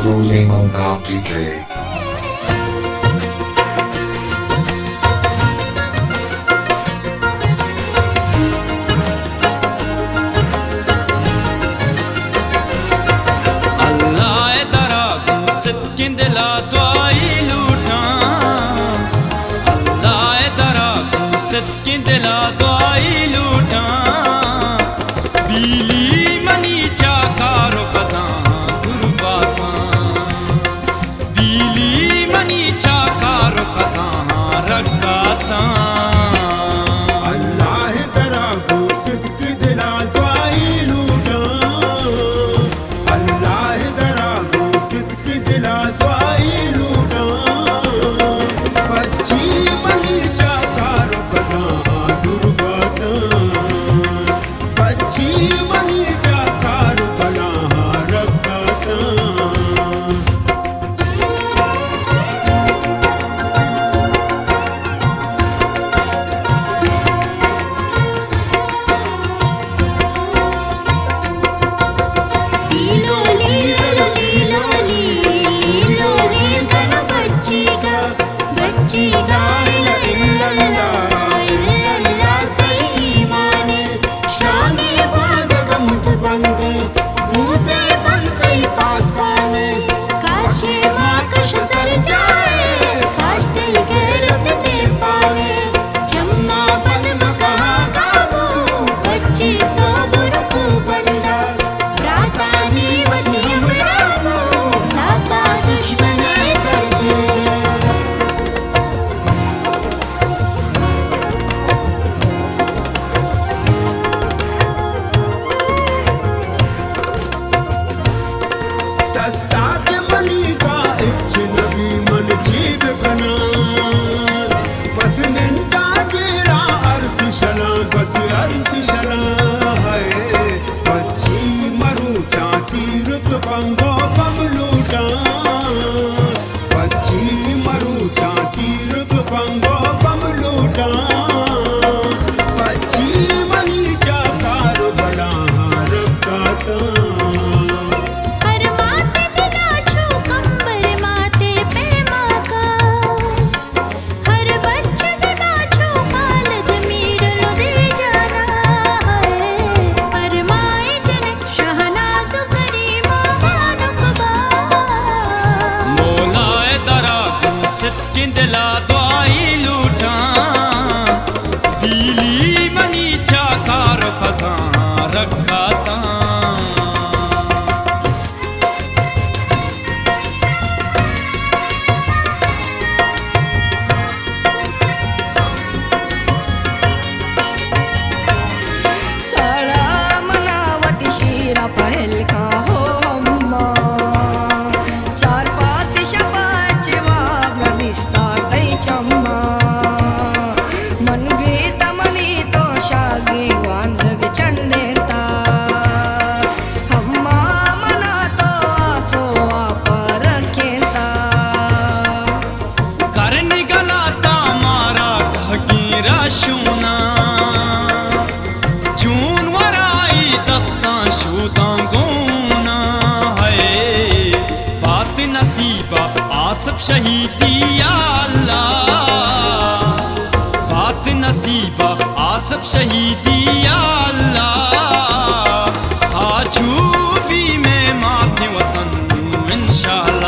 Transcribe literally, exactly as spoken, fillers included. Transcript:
ruling on Bounty Decay. दिला दुआई लूटा अल्लाह दरा सदके दिला दुआई लूटा बीली मनी चाकारो कसा गुरबाता बीली मनी चाकारो कसा रकाता अल्लाह दरा सदके दिला दुआई लूटा अल्लाह दरा सदके दिला दिला दुआई लूटा बीली मनी चाकार फसा रखाता सारा मनावती शीरा पहल का हो अम्मा चार पांच शपाच चम्मा मन गीत मनी तो शागी ग्वांधग चंडेता हम्मा मना तो आसो आप रखेता कर निगलाता मारा ढकी राशुना जून वराई दस्ता शूता गोना है बात नसीबा आसफ शहीदी नसीबा आसफ शहीदी अल्लाह आजू भी मैं माथे वतन इंशाअल्लाह।